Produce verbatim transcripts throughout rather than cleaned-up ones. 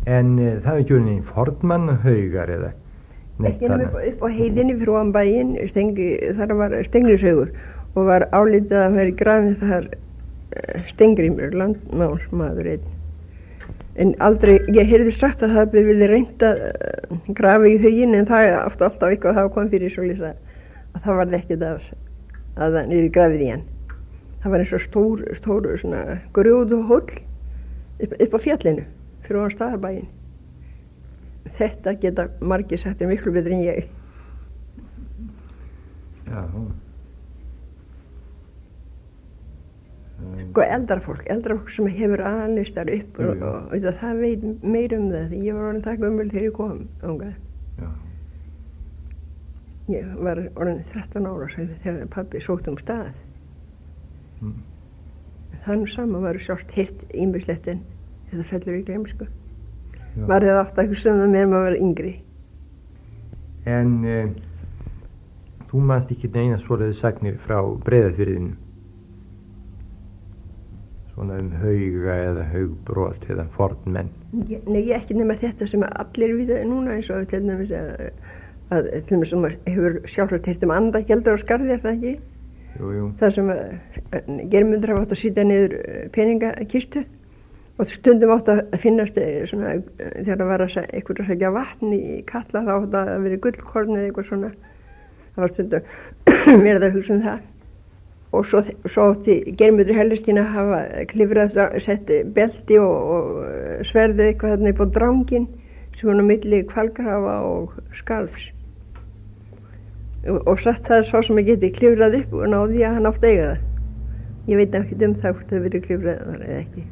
En uh, það er ekki unni fornmannhaugar eða neitt Ekki nema upp, upp á heiðinni fyrir ofan bæinn, stengi, þar var Stengrimshaugur og var álitað að vera grafið þar uh, Steingrímur, landnámsmaður einn. En aldrei, ég heyrði sagt að það vildi reynt að uh, grafa í hauginn, en það átti alltaf eitthvað, það kom fyrir svo lýsa að það var ekkert að, að það niður grafið í hann. Það var eins og stór, stór svona grjóðu hóll upp, upp á fjallinu fyrir ofan staðarbæinn. Þetta geta margir sagt er miklu betri en ég. Já. Sko eldra fólk, eldra fólk sem hefur alist þar upp og, og, og það veit meira um það. Ég var orðin það gömul þegar ég kom þangað. Já. Ég var orðin þrettán ára þegar pabbi sótt um stað. Mm. Þannig saman var sjálft hitt ýmislegt en þetta fellur í gleymsku. Maður hefði átt að hugsa um það meðan maður var yngri. En uh, þú manst ekki neina svoleiðis sagnir frá Breiðafirðinu? Svona um hauga eða haugbrot eða fornmenn? Ég, nei, ekki nema þetta sem allir vita núna eins og til dæmis að, að til dæmis sem hefur sjálfsagt heyrt um Andakjeldur og Skarði, er það ekki? Jú, jú. Það sem Geirmundur hafa átt að sýta niður peningakistu. Og stundum átt að finnast svona, þegar það var að eitthvað að segja vatn í kalla, þá átt að vera gullkorn eða eitthvað svona. Það var stundum verið að hugsa um það. Og svo, svo átti Geirmundur Hellistína að hafa klifrað, sett belti og, og sverði eitthvað þarna upp á dranginn sem var á milli Hvalgrafa og Skarðs. Og, og satt það svo sem að geti klifrað upp og náði að hann átt að eiga það. Ég veit ekki um það hvort það verið klifrað þar eða ekki.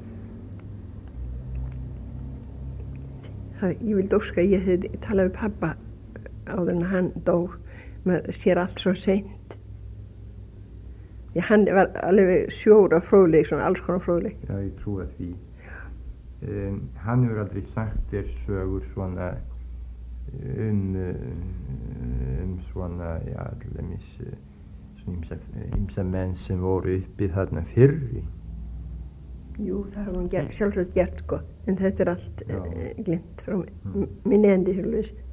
Það, ég vildi óska að ég hefði talað við pappa áður en hann dó. Maður sér allt svo seint. Því hann var alveg sjór af fróðleik, svona alls konar fróðleik. Já, ég trúi að því. Um, hann hefur aldrei sagt þér sögur svona um, um svona, já, alveg svona ýmsa menn sem voru uppi þarna fyrr. Jú, það har hún sjálfsagt gert sko, en þetta er allt uh, glimt frá minni endi,